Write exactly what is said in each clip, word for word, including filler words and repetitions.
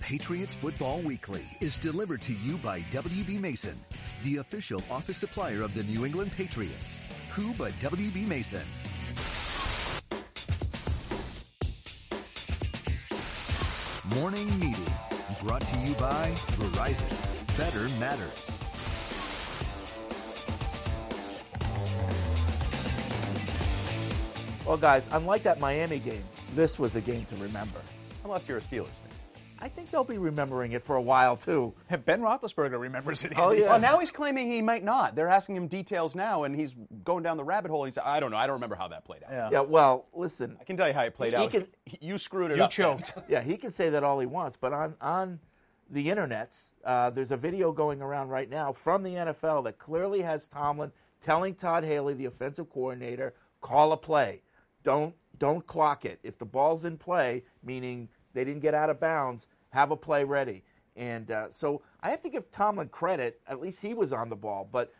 Patriots Football Weekly is delivered to you by W B. Mason, the official office supplier of the New England Patriots. Who but W B. Mason? Morning Meeting, brought to you by Verizon. Better matters. Well, guys, unlike that Miami game, this was a game to remember. Unless you're a Steelers fan. I think they'll be remembering it for a while, too. Ben Roethlisberger remembers it. Oh, yeah. Well, now he's claiming he might not. They're asking him details now, and he's going down the rabbit hole. He said, I don't know. I don't remember how that played out. Yeah. Yeah, well, listen. I can tell you how it played He out. can- you screwed it You up. choked. Yeah, he can say that all he wants, but on, on the internets, uh, there's a video going around right now from the N F L that clearly has Tomlin telling Todd Haley, the offensive coordinator, call a play. Don't, don't clock it. If the ball's in play, meaning they didn't get out of bounds, have a play ready. And uh, so I have to give Tomlin credit. At least he was on the ball. But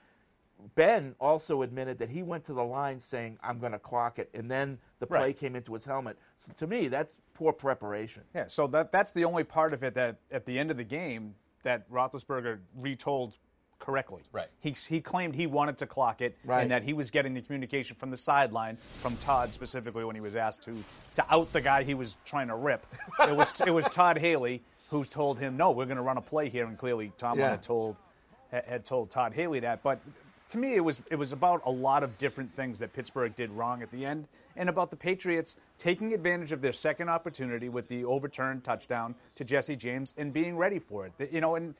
Ben also admitted that he went to the line saying, I'm going to clock it. And then the play Right. came into his helmet. So to me, that's poor preparation. Yeah, so that that's the only part of it that at the end of the game that Roethlisberger retold correctly. Right. He, he claimed he wanted to clock it Right. and that he was getting the communication from the sideline, from Todd specifically when he was asked to to out the guy he was trying to rip. It was it was Todd Haley who told him, no, we're going to run a play here, and clearly Tomlin Yeah. had told had had told Todd Haley that. But to me, it was it was about a lot of different things that Pittsburgh did wrong at the end, and about the Patriots taking advantage of their second opportunity with the overturned touchdown to Jesse James and being ready for it. You know, and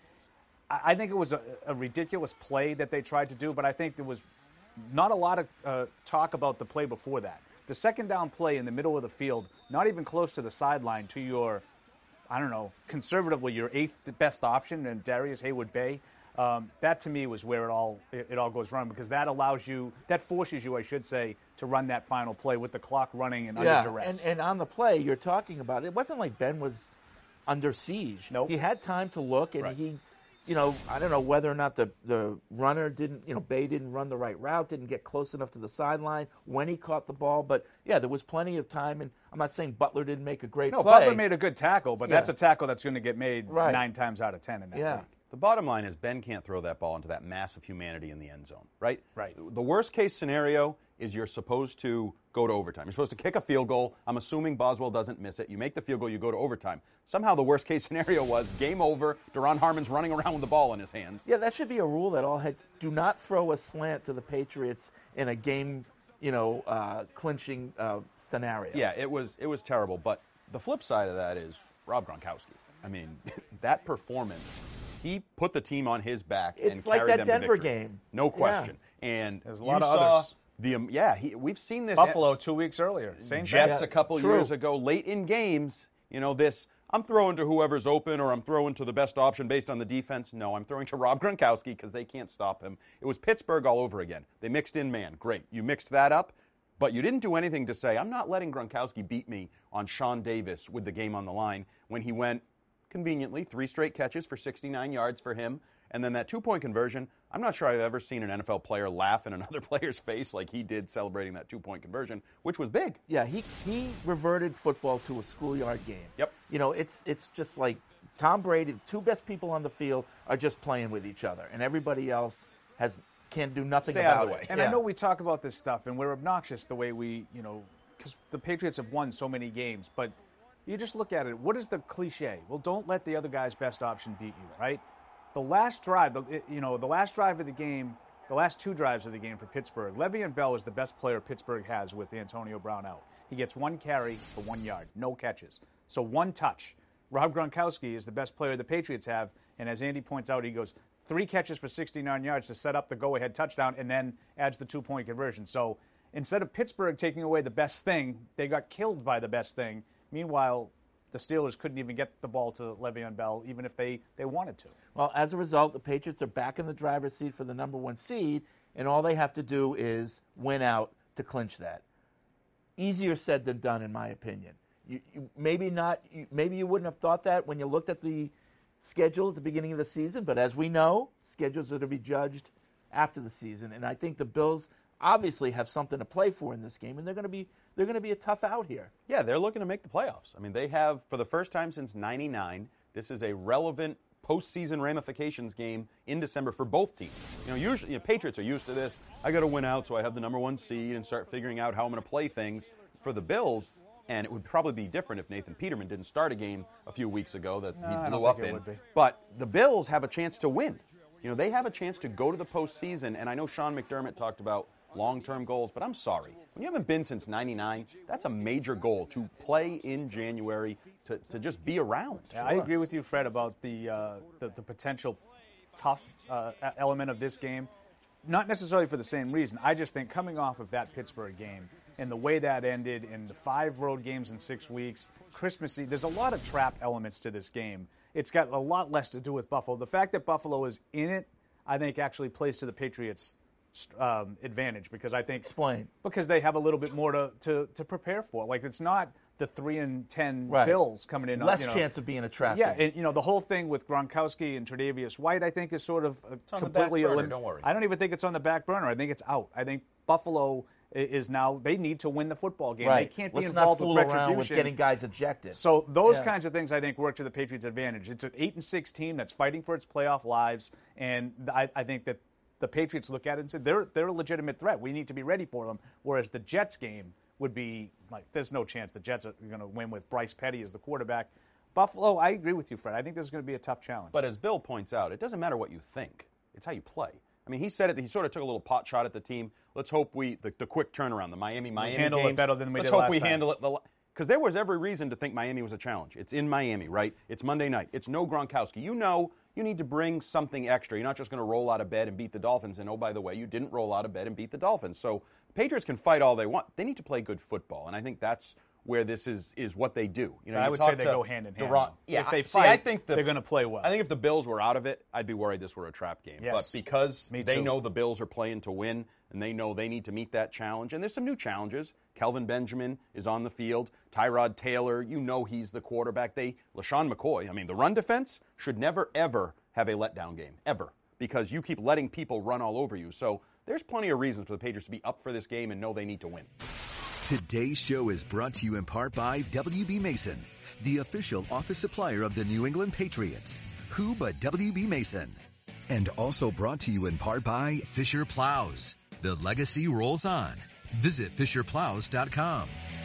I I think it was a, a ridiculous play that they tried to do, but I think there was not a lot of uh, talk about the play before that. The second down play in the middle of the field, not even close to the sideline, to your, I don't know, conservatively your eighth best option, and Darius Haywood-Bay. Um, that to me was where it all it, it all goes wrong, because that allows you, that forces you, I should say, to run that final play with the clock running and Yeah, under duress. and, and on the play you're talking about, it wasn't like Ben was under siege. Nope. He had time to look, and Right. he, you know, I don't know whether or not the, the runner didn't, you know, Bay didn't run the right route, didn't get close enough to the sideline when he caught the ball. But, yeah, there was plenty of time, and I'm not saying Butler didn't make a great no, play. Butler made a good tackle, but Yeah. that's a tackle that's going to get made Right. nine times out of ten in that Yeah. league. The bottom line is Ben can't throw that ball into that mass of humanity in the end zone, right? Right. The worst case scenario is you're supposed to go to overtime. You're supposed to kick a field goal. I'm assuming Boswell doesn't miss it. You make the field goal, you go to overtime. Somehow the worst case scenario was game over. Duron Harmon's running around with the ball in his hands. Yeah, that should be a rule that all head do not throw a slant to the Patriots in a game, you know, uh, clinching uh, scenario. Yeah, it was it was terrible. But the flip side of that is Rob Gronkowski. I mean, that performance, he put the team on his back It's and like carried that them to Denver victory. game. No question. And There's a lot you of saw others. The, um, yeah, he, we've seen this. Buffalo two weeks earlier, same Jets thing. a couple True. years ago, late in games, you know, this, I'm throwing to whoever's open or I'm throwing to the best option based on the defense. No, I'm throwing to Rob Gronkowski because they can't stop him. It was Pittsburgh all over again. They mixed in man. Great. You mixed that up, but you didn't do anything to say, I'm not letting Gronkowski beat me on Sean Davis with the game on the line when he went, conveniently, three straight catches for sixty-nine yards for him. And then that two-point conversion, I'm not sure I've ever seen an N F L player laugh in another player's face like he did celebrating that two-point conversion, which was big. Yeah, he he reverted football to a schoolyard game. Yep. You know, it's it's just like Tom Brady, the two best people on the field are just playing with each other, and everybody else has can do nothing Stay out about of the way. it. And Yeah. I know we talk about this stuff, and we're obnoxious the way we, you know, because the Patriots have won so many games, but you just look at it. What is the cliche? Well, don't let the other guy's best option beat you, right? The last drive, the, you know, the last drive of the game, the last two drives of the game for Pittsburgh, Le'Veon Bell is the best player Pittsburgh has with Antonio Brown out. He gets one carry for one yard, no catches. So one touch. Rob Gronkowski is the best player the Patriots have, and as Andy points out, he goes three catches for sixty-nine yards to set up the go-ahead touchdown and then adds the two-point conversion. So instead of Pittsburgh taking away the best thing, they got killed by the best thing. Meanwhile, the Steelers couldn't even get the ball to Le'Veon Bell, even if they, they wanted to. Well, as a result, the Patriots are back in the driver's seat for the number one seed, and all they have to do is win out to clinch that. Easier said than done, in my opinion. You, you, maybe not. You, maybe you wouldn't have thought that when you looked at the schedule at the beginning of the season, but as we know, schedules are to be judged after the season, and I think the Bills obviously have something to play for in this game, and they're going to be they're going to be a tough out here. Yeah, they're looking to make the playoffs. I mean, they have, for the first time since ninety-nine, This is a relevant postseason ramifications game in December for both teams. You know, usually, you know, Patriots are used to this. I got to win out so I have the number one seed and start figuring out how I'm going to play things. For the Bills, and it would probably be different if Nathan Peterman didn't start a game a few weeks ago that no, he I blew don't up think it in. would be. But the Bills have a chance to win. You know, they have a chance to go to the postseason, and I know Sean McDermott talked about long-term goals, but I'm sorry. When you haven't been since ninety-nine, that's a major goal, to play in January, to, to just be around. Yeah, I agree with you, Fred, about the uh, the, the potential tough uh, element of this game. Not necessarily for the same reason. I just think coming off of that Pittsburgh game and the way that ended, and the five road games in six weeks, Christmas Eve, there's a lot of trap elements to this game. It's got a lot less to do with Buffalo. The fact that Buffalo is in it, I think, actually plays to the Patriots' um, advantage, because I think Explain. because they have a little bit more to, to, to prepare for. Like, it's not the three and ten Right. Bills coming in. Less you know, chance of being a trap Yeah, game. and, you know, the whole thing with Gronkowski and Tre'Davious White, I think, is sort of uh, on the completely back burner, elim- don't worry. I don't even think it's on the back burner. I think it's out. I think Buffalo i- is now, they need to win the football game. Right. They can't be Let's involved not fool with around with retribution. getting guys ejected. So those Yeah. kinds of things, I think, work to the Patriots' advantage. It's an eight and six team that's fighting for its playoff lives, and I, I think that the Patriots look at it and say they're they're a legitimate threat. We need to be ready for them. Whereas the Jets game would be like, there's no chance the Jets are going to win with Bryce Petty as the quarterback. Buffalo, I agree with you, Fred. I think this is going to be a tough challenge. But as Bill points out, it doesn't matter what you think. It's how you play. I mean, he said it. He sort of took a little pot shot at the team. Let's hope we, the, the quick turnaround, the Miami, Miami handle it games, better than we let's did hope last we time. handle it. Because there was every reason to think Miami was a challenge. It's in Miami, right? It's Monday night. It's no Gronkowski. You know you need to bring something extra. You're not just going to roll out of bed and beat the Dolphins. And, oh, by the way, you didn't roll out of bed and beat the Dolphins. So the Patriots can fight all they want. They need to play good football. And I think that's where this is is what they do. You know, I you would talk say they to go hand in hand. Duran- though. Yeah, if they see, fight, I think the, they're going to play well. I think if the Bills were out of it, I'd be worried this were a trap game. Yes. But because Me they too. know the Bills are playing to win, and they know they need to meet that challenge, and there's some new challenges. Kelvin Benjamin is on the field. Tyrod Taylor, you know he's the quarterback. They, LaShawn McCoy, I mean, the run defense should never, ever have a letdown game, ever, because you keep letting people run all over you. So there's plenty of reasons for the Patriots to be up for this game and know they need to win. Today's show is brought to you in part by W B. Mason, the official office supplier of the New England Patriots. Who but W B. Mason? And also brought to you in part by Fisher Plows. The legacy rolls on. Visit Fisher Plows dot com.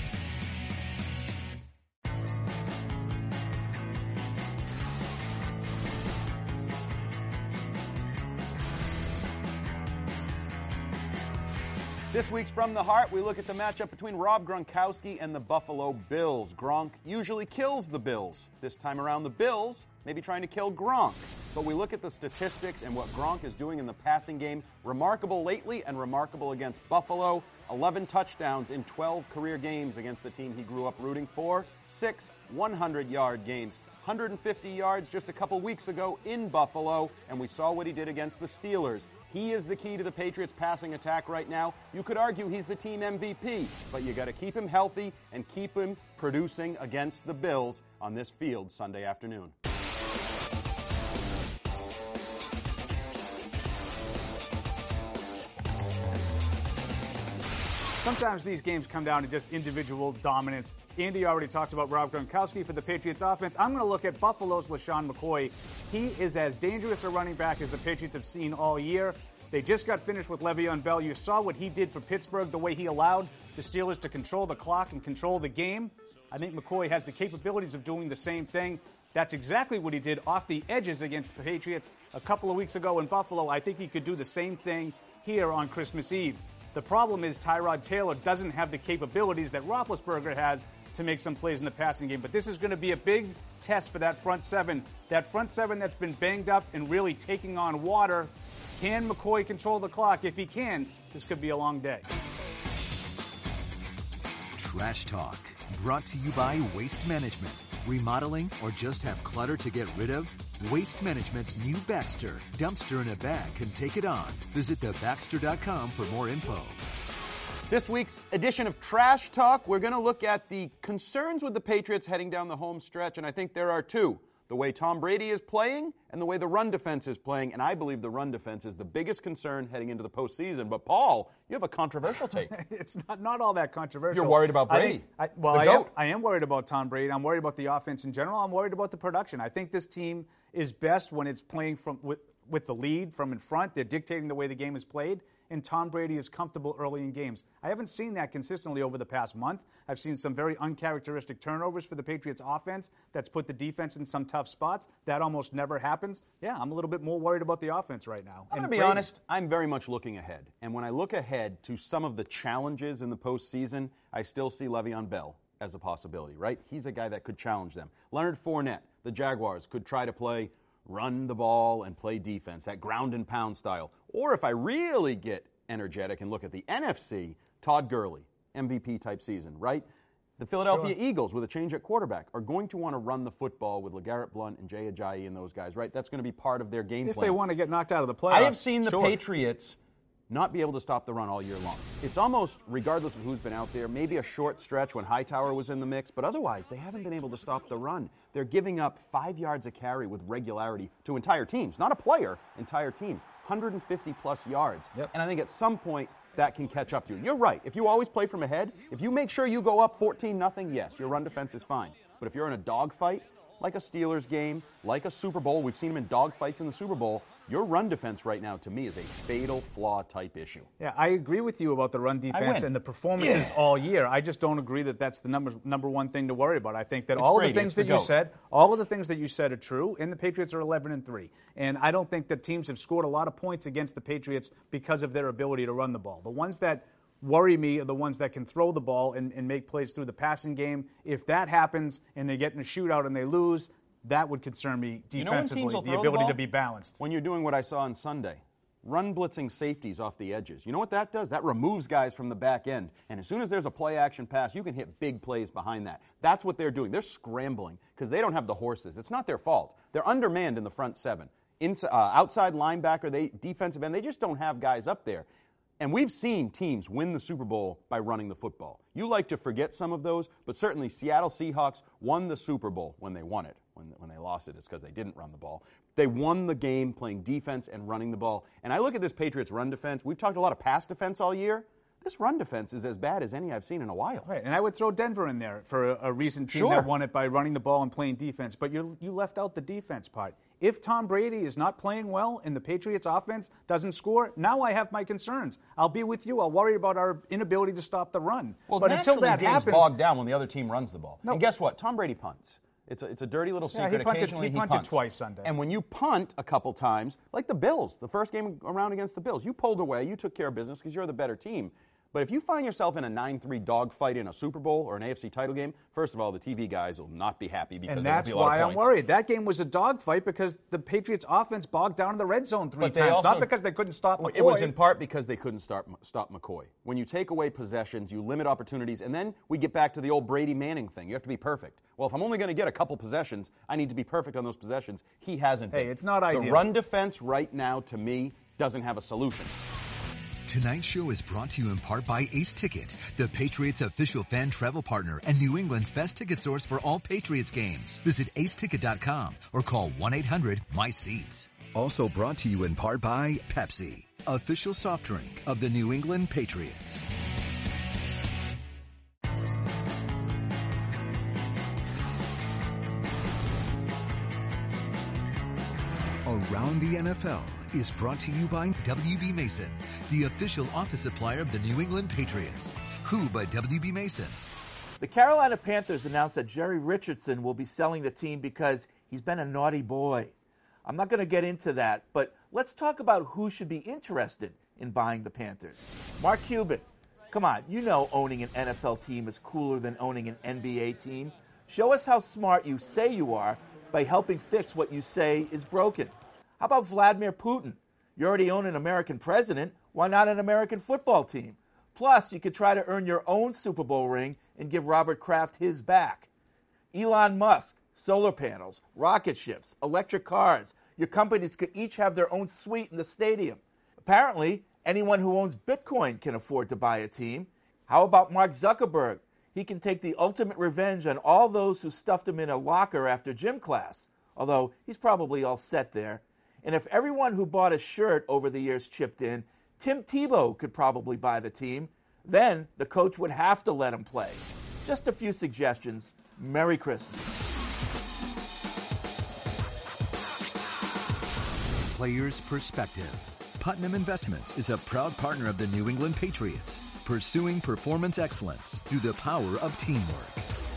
This week's From the Heart, we look at the matchup between Rob Gronkowski and the Buffalo Bills. Gronk usually kills the Bills. This time around, the Bills may be trying to kill Gronk. But we look at the statistics and what Gronk is doing in the passing game. Remarkable lately and remarkable against Buffalo. eleven touchdowns in twelve career games against the team he grew up rooting for. Six hundred-yard games. one hundred fifty yards just a couple weeks ago in Buffalo, and we saw what he did against the Steelers. He is the key to the Patriots' passing attack right now. You could argue he's the team M V P, but you got to keep him healthy and keep him producing against the Bills on this field Sunday afternoon. Sometimes these games come down to just individual dominance. Andy already talked about Rob Gronkowski for the Patriots offense. I'm going to look at Buffalo's LaShawn McCoy. He is as dangerous a running back as the Patriots have seen all year. They just got finished with Le'Veon Bell. You saw what he did for Pittsburgh, the way he allowed the Steelers to control the clock and control the game. I think McCoy has the capabilities of doing the same thing. That's exactly what he did off the edges against the Patriots a couple of weeks ago in Buffalo. I think he could do the same thing here on Christmas Eve. The problem is Tyrod Taylor doesn't have the capabilities that Roethlisberger has to make some plays in the passing game. But this is going to be a big test for that front seven. That front seven that's been banged up and really taking on water. Can McCoy control the clock? If he can, this could be a long day. Trash Talk, brought to you by Waste Management. Remodeling or just have clutter to get rid of? Waste Management's new Baxter dumpster in a bag can take it on. Visit the baxter dot com for more info. This week's edition of Trash Talk, we're going to look at the concerns with the Patriots heading down the home stretch, and I think there are two. the way Tom Brady is playing and the way the run defense is playing. And I believe the run defense is the biggest concern heading into the postseason. But, Paul, you have a controversial take. It's not, not all that controversial. You're worried about Brady. I think, I, well, the I GOAT. am, I am worried about Tom Brady. I'm worried about the offense in general. I'm worried about the production. I think this team is best when it's playing from with, with the lead from in front. They're dictating the way the game is played. And Tom Brady is comfortable early in games. I haven't seen that consistently over the past month. I've seen some very uncharacteristic turnovers for the Patriots offense that's put the defense in some tough spots. That almost never happens. Yeah, I'm a little bit more worried about the offense right now. I'm going to be Brady. honest, I'm very much looking ahead. And when I look ahead to some of the challenges in the postseason, I still see Le'Veon Bell as a possibility, right? He's a guy that could challenge them. Leonard Fournette, the Jaguars, could try to play run the ball and play defense, that ground and pound style. Or if I really get energetic and look at the N F C, Todd Gurley, M V P type season, right? The Philadelphia Sure. Eagles, with a change at quarterback, are going to want to run the football with LeGarrette Blount and Jay Ajayi and those guys, right? That's going to be part of their game If plan. they want to get knocked out of the playoffs. I have seen the sure. Patriots not be able to stop the run all year long. It's almost, regardless of who's been out there, maybe a short stretch when Hightower was in the mix, but otherwise they haven't been able to stop the run. They're giving up five yards a carry with regularity to entire teams, not a player, entire teams, one hundred fifty plus yards. Yep. And I think at some point that can catch up to you. You're right. If you always play from ahead, if you make sure you go up fourteen nothing, yes, your run defense is fine. But if you're in a dogfight, like a Steelers game, like a Super Bowl, we've seen them in dogfights in the Super Bowl, your run defense right now, to me, is a fatal flaw type issue. Yeah, I agree with you about the run defense win. and the performances Yeah. all year. I just don't agree that that's the number number one thing to worry about. I think that It's all Brady, of the things it's the that you GOAT. said, all of the things that you said are true, and the Patriots are eleven and three. And I don't think that teams have scored a lot of points against the Patriots because of their ability to run the ball. The ones that worry me are the ones that can throw the ball and, and make plays through the passing game. If that happens and they get in a shootout and they lose, that would concern me You know when defensively, teams will the throw the ability ball? to be balanced. When you're doing what I saw on Sunday, run blitzing safeties off the edges. You know what that does? That removes guys from the back end. And as soon as there's a play action pass, you can hit big plays behind that. That's what they're doing. They're scrambling because they don't have the horses. It's not their fault. They're undermanned in the front seven. Inside, uh, outside linebacker, they defensive end, they just don't have guys up there. And we've seen teams win the Super Bowl by running the football. You like to forget some of those, but certainly Seattle Seahawks won the Super Bowl when they won it. When, when they lost it, it's because they didn't run the ball. They won the game playing defense and running the ball. And I look at this Patriots run defense. We've talked a lot of pass defense all year. This run defense is as bad as any I've seen in a while. Right, and I would throw Denver in there for a, a recent team Sure. that won it by running the ball and playing defense. But you you left out the defense part. If Tom Brady is not playing well and the Patriots offense doesn't score, now I have my concerns. I'll be with you. I'll worry about our inability to stop the run. Well, but until that games happens, bogged down when the other team runs the ball. No. And guess what? Tom Brady punts. It's a, it's a dirty little Yeah, secret. he punted- Occasionally he punted punts. twice Sunday. And when you punt a couple times, like the Bills, the first game around against the Bills, you pulled away, you took care of business because you're the better team. But if you find yourself in a nine three dogfight in a Super Bowl or an A F C title game, first of all, the T V guys will not be happy because and there will that's be a lot why of I'm points. worried. That game was a dogfight because the Patriots offense bogged down in the red zone three But they times, also- not because they couldn't stop Well, McCoy. it was in part because they couldn't start, stop McCoy. When you take away possessions, you limit opportunities, and then we get back to the old Brady Manning thing. You have to be perfect. Well, if I'm only going to get a couple possessions, I need to be perfect on those possessions. He hasn't Hey, been. it's not the ideal. The run defense right now, to me, doesn't have a solution. Tonight's show is brought to you in part by Ace Ticket, the Patriots official fan travel partner and New England's best ticket source for all Patriots games. Visit ace ticket dot com or call one eight hundred my seats. Also brought to you in part by Pepsi, official soft drink of the New England Patriots. Around the N F L is brought to you by W B. Mason, the official office supplier of the New England Patriots. Who but W B. Mason? The Carolina Panthers announced that Jerry Richardson will be selling the team because he's been a naughty boy. I'm not going to get into that, but let's talk about who should be interested in buying the Panthers. Mark Cuban, come on, you know owning an N F L team is cooler than owning an N B A team. Show us how smart you say you are by helping fix what you say is broken. How about Vladimir Putin? You already own an American president. Why not an American football team? Plus, you could try to earn your own Super Bowl ring and give Robert Kraft his back. Elon Musk, solar panels, rocket ships, electric cars. Your companies could each have their own suite in the stadium. Apparently, anyone who owns Bitcoin can afford to buy a team. How about Mark Zuckerberg? He can take the ultimate revenge on all those who stuffed him in a locker after gym class. although he's probably all set there. And if everyone who bought a shirt over the years chipped in, Tim Tebow could probably buy the team. Then the coach would have to let him play. Just a few suggestions. Merry Christmas. Players' perspective. Putnam Investments is a proud partner of the New England Patriots, pursuing performance excellence through the power of teamwork.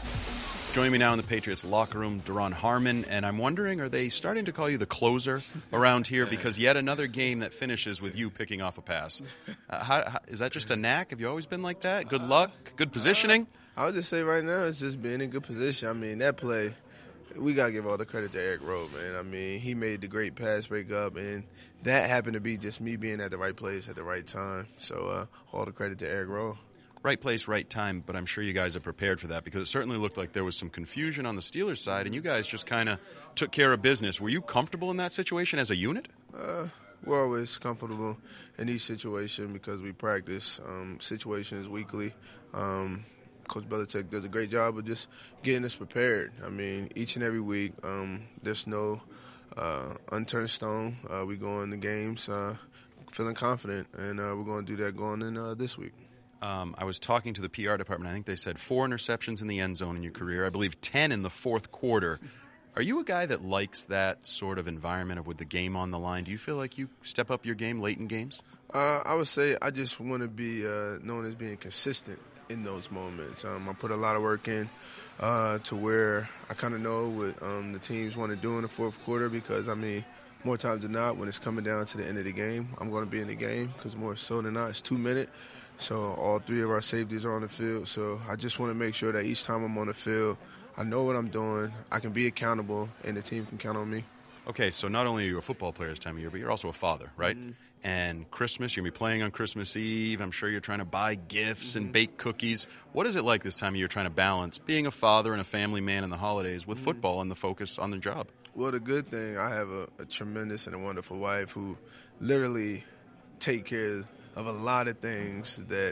Joining me now in the Patriots locker room, Duron Harmon, and I'm wondering, are they starting to call you the closer around here? Because yet another game that finishes with you picking off a pass. Uh, how, how, is that just a knack? Have you always been like that? Good luck? Good positioning? I would just say right now it's just being in good position. I mean, that play, we got to give all the credit to Eric Rowe, man. I mean, he made the great pass breakup, and that happened to be just me being at the right place at the right time. So uh, all the credit to Eric Rowe. Right place, right time, but I'm sure you guys are prepared for that because it certainly looked like there was some confusion on the Steelers side, and you guys just kind of took care of business. Were you comfortable in that situation as a unit? Uh, we're always comfortable in each situation because we practice um, situations weekly. Um, Coach Belichick does a great job of just getting us prepared. I mean, each and every week, um, there's no uh, unturned stone. Uh, we go in the games uh, feeling confident, and uh, we're going to do that going in uh, this week. Um, I was talking to the P R department. I think they said four interceptions in the end zone in your career. I believe ten in the fourth quarter. Are you a guy that likes that sort of environment of with the game on the line? Do you feel like you step up your game late in games? Uh, I would say I just want to be uh, known as being consistent in those moments. Um, I put a lot of work in uh, to where I kind of know what um, the teams want to do in the fourth quarter because, I mean, more times than not, when it's coming down to the end of the game, I'm going to be in the game because more so than not, it's two minutes. So all three of our safeties are on the field. So I just want to make sure that each time I'm on the field, I know what I'm doing, I can be accountable, and the team can count on me. Okay, so not only are you a football player this time of year, but you're also a father, right? Mm-hmm. And Christmas, you're going to be playing on Christmas Eve. I'm sure you're trying to buy gifts mm-hmm. and bake cookies. What is it like this time of year trying to balance being a father and a family man in the holidays with mm-hmm. football and the focus on the job? Well, the good thing, I have a, a tremendous and a wonderful wife who literally take care of a lot of things that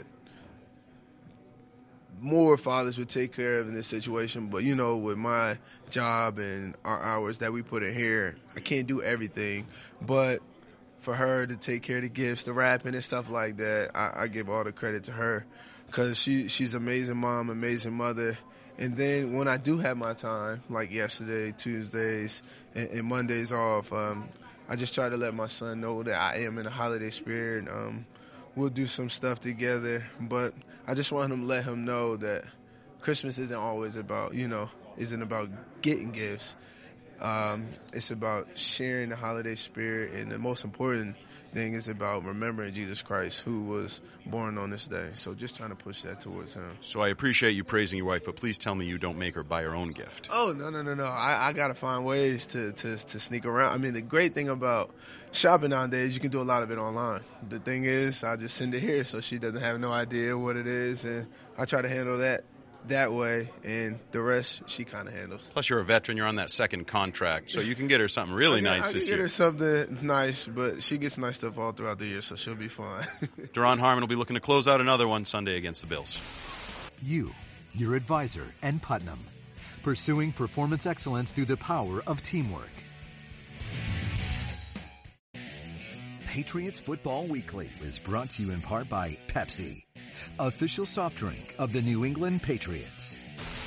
more fathers would take care of in this situation. But, you know, with my job and our hours that we put in here, I can't do everything. But for her to take care of the gifts, the wrapping and stuff like that, I, I give all the credit to her because she, she's an amazing mom, amazing mother. And then when I do have my time, like yesterday, Tuesdays, and, and Mondays off, um, I just try to let my son know that I am in the holiday spirit. Um, we'll do some stuff together, but I just want him to let him know that Christmas isn't always about, you know, isn't about getting gifts. Um, it's about sharing the holiday spirit, and the most important thing is about remembering Jesus Christ, who was born on this day. So just trying to push that towards him. So I appreciate you praising your wife, but please tell me you don't make her buy her own gift. Oh, no, no, no, no. I, I got to find ways to, to, to sneak around. I mean, the great thing about shopping nowadays, you can do a lot of it online. The thing is, I just send it here so she doesn't have no idea what it is, and I try to handle that that way, and the rest she kind of handles. Plus, you're a veteran. You're on that second contract, so you can get her something really I can, nice I can this get year. her something nice, but she gets nice stuff all throughout the year, so she'll be fine. Duron Harmon will be looking to close out another one Sunday against the Bills. You, your advisor, and Putnam, pursuing performance excellence through the power of teamwork. Patriots Football Weekly is brought to you in part by Pepsi, official soft drink of the New England Patriots.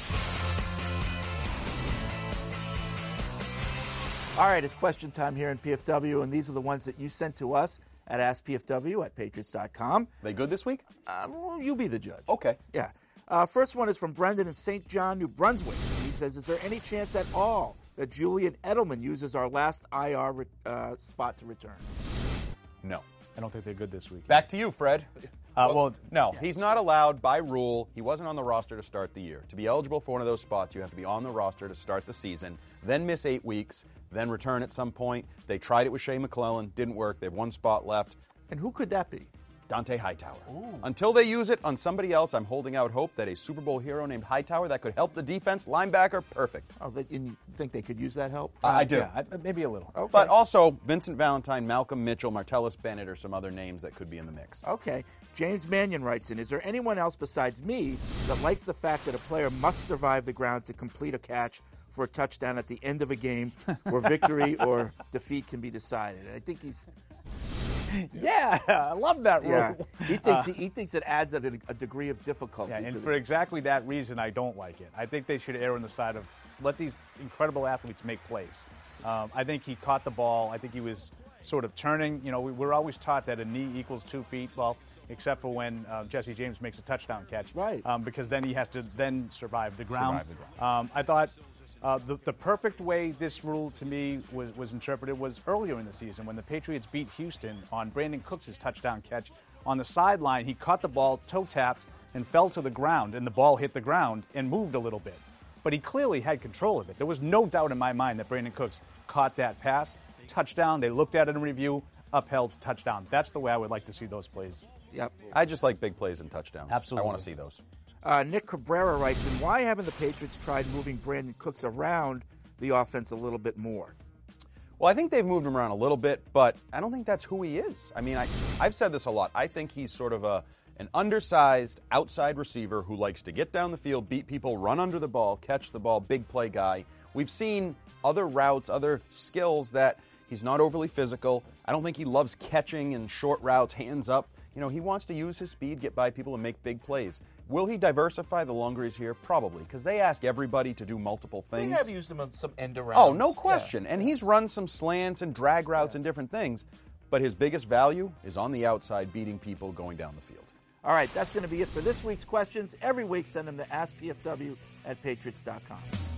All right, it's question time here in P F W, and these are the ones that you sent to us at ask p f w at patriots dot com. They good this week? Uh, well, you be the judge. Okay. Yeah. Uh, first one is from Brendan in Saint John, New Brunswick. He says, is there any chance at all that Julian Edelman uses our last I R uh, spot to return? No. I don't think they're good this week. Back to you, Fred. Uh, well, no, yeah. he's not allowed by rule. He wasn't on the roster to start the year. To be eligible for one of those spots, you have to be on the roster to start the season, then miss eight weeks, then return at some point. They tried it with Shea McClellan. Didn't work. They have one spot left. And who could that be? Dante Hightower. Ooh. Until they use it on somebody else, I'm holding out hope that a Super Bowl hero named Hightower that could help the defense, linebacker, perfect. Oh, they, and you think they could use that help? Uh, I do. Yeah, I, maybe a little. Okay. But also, Vincent Valentine, Malcolm Mitchell, Martellus Bennett are some other names that could be in the mix. Okay. James Mannion writes in, is there anyone else besides me that likes the fact that a player must survive the ground to complete a catch for a touchdown at the end of a game where victory or defeat can be decided. I think he's. Yeah, I love that rule. Yeah, he thinks Uh, he, he thinks it adds a, a degree of difficulty. Yeah, to and the- for exactly that reason, I don't like it. I think they should err on the side of let these incredible athletes make plays. Um, I think he caught the ball. I think he was sort of turning. You know, we, we're always taught that a knee equals two feet. Well, except for when uh, Jesse James makes a touchdown catch. Right. Um, because then he has to then survive the ground. Survive the ground. Um, I thought uh, the, the perfect way this rule to me was, was interpreted was earlier in the season when the Patriots beat Houston on Brandon Cooks' touchdown catch. On the sideline, he caught the ball, toe tapped, and fell to the ground, and the ball hit the ground and moved a little bit. But he clearly had control of it. There was no doubt in my mind that Brandon Cooks caught that pass. Touchdown. They looked at it in review, upheld, touchdown. That's the way I would like to see those plays. Yep. I just like big plays and touchdowns. Absolutely. I want to see those. Uh, Nick Cabrera writes, and why haven't the Patriots tried moving Brandon Cooks around the offense a little bit more? Well, I think they've moved him around a little bit, but I don't think that's who he is. I mean, I, I've said this a lot. I think he's sort of a an undersized outside receiver who likes to get down the field, beat people, run under the ball, catch the ball, big play guy. We've seen other routes, other skills that he's not overly physical. I don't think he loves catching and short routes, hands up. You know, he wants to use his speed, get by people, and make big plays. Will he diversify the longer he's here? Probably, because they ask everybody to do multiple things. They have used him on some end arounds. Oh, no question. And he's run some slants and drag routes and different things. But his biggest value is on the outside, beating people, going down the field. All right, that's going to be it for this week's questions. Every week, send them to ask p f w at patriots dot com.